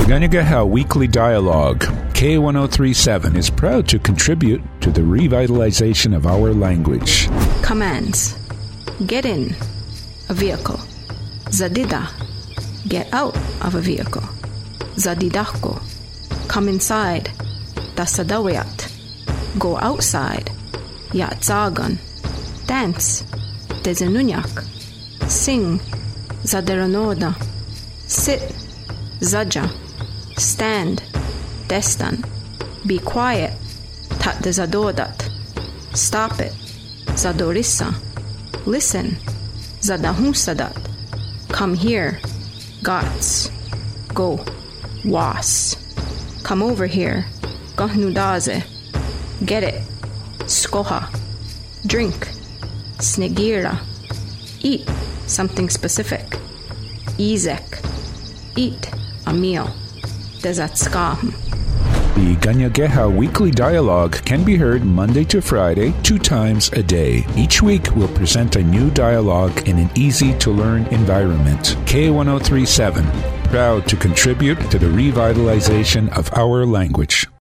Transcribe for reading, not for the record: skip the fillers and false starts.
Ganagaha Weekly Dialogue, K1037 is proud to contribute to the revitalization of our language. Commands. Get in a vehicle. Zadida. Get out of a vehicle. Zadidako. Come inside. Tasadawayat. Go outside. Yatzagan. Dance. Dezenunyak. Sing. Zaderanoda. Sit. Zaja. Stand. Destan. Be quiet. Tat dezadodat. Stop it. Zadorissa. Listen. Zadahusadat. Come here. Gots. Go. Was. Come over here. Gahnudaze. Get it. Skoha. Drink. Snegira. Eat something specific. Izek. Eat a meal. Dezatskam. The Ganyageha Weekly Dialogue can be heard Monday to Friday, 2 times a day. Each week we'll present a new dialogue in an easy-to-learn environment. K1037, proud to contribute to the revitalization of our language.